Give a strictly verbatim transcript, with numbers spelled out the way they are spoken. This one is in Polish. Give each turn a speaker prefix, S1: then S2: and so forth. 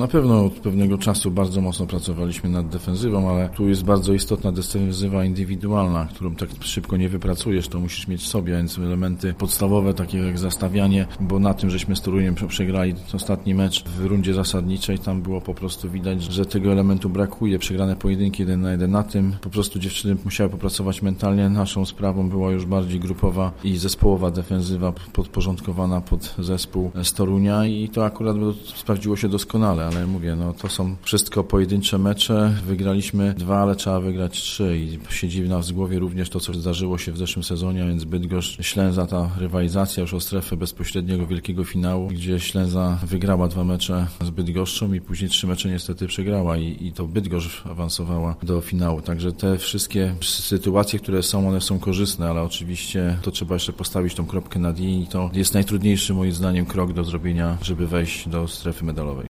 S1: Na pewno od pewnego czasu bardzo mocno pracowaliśmy nad defensywą, ale tu jest bardzo istotna defensywa indywidualna, którą tak szybko nie wypracujesz, to musisz mieć w sobie, więc elementy podstawowe, takie jak zastawianie, bo na tym, żeśmy z Toruniem przegrali ostatni mecz w rundzie zasadniczej, tam było po prostu widać, że tego elementu brakuje, przegrane pojedynki jeden na jeden. Na tym po prostu dziewczyny musiały popracować mentalnie. Naszą sprawą była już bardziej grupowa i zespołowa defensywa podporządkowana pod zespół z Torunia i to akurat sprawdziło się doskonale, ale mówię, no to są wszystko pojedyncze mecze. Wygraliśmy dwa, ale trzeba wygrać trzy i siedzi w nas w głowie również to, co zdarzyło się w zeszłym sezonie, więc Bydgoszcz, Ślęza, ta rywalizacja już o strefę bezpośredniego wielkiego finału, gdzie Ślęza wygrała dwa mecze z Bydgoszczą i później trzy mecze niestety przegrała i, i to Bydgoszcz awansowała do finału. Także te wszystkie sytuacje, które są, one są korzystne, ale oczywiście to trzeba jeszcze postawić tą kropkę nad i i to jest najtrudniejszy moim zdaniem krok do zrobienia, żeby wejść do strefy medalowej.